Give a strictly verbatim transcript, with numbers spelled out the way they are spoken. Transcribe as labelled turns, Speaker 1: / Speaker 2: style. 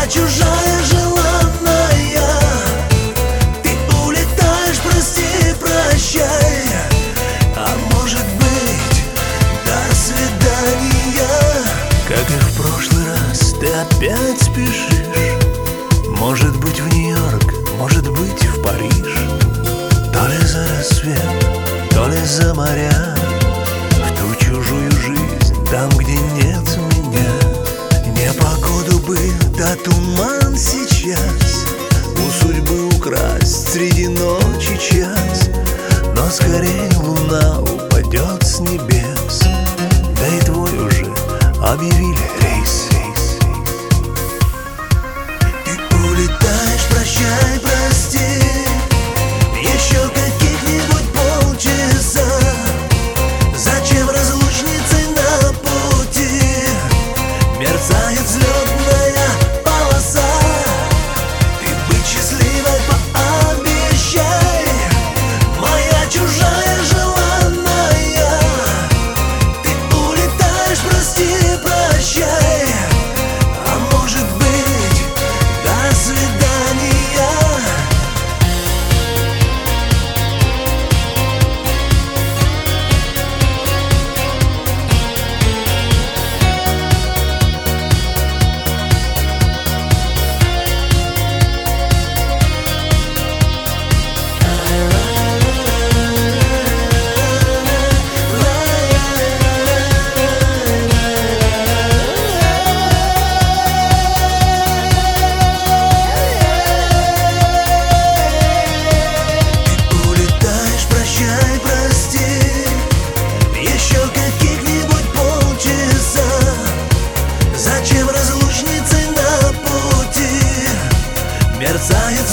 Speaker 1: чужая желанная. Ты улетаешь, прости, прощай. А может быть, до свидания. Как и в прошлый раз, ты опять спешишь. Может быть, в Нью-Йорк, может быть, в Париж. То ли за рассвет, то ли за моря, в ту чужую жизнь, там, где нет меня. Непогоду бы, да туман сейчас, у судьбы украсть среди ночи час. Но скорее луна упадет с небес, да и твой уже объявили рейс. Ты улетаешь, прощай, прости. Еще каких-нибудь полчаса. Зачем разлучницы на пути? Мерцает взлетная полоса. Ты быть счастливой пообещай, моя чужая желанная. Ты улетаешь, прости, прощай. А может быть, до свидания. Зачем разлучницы на пути? Мерцает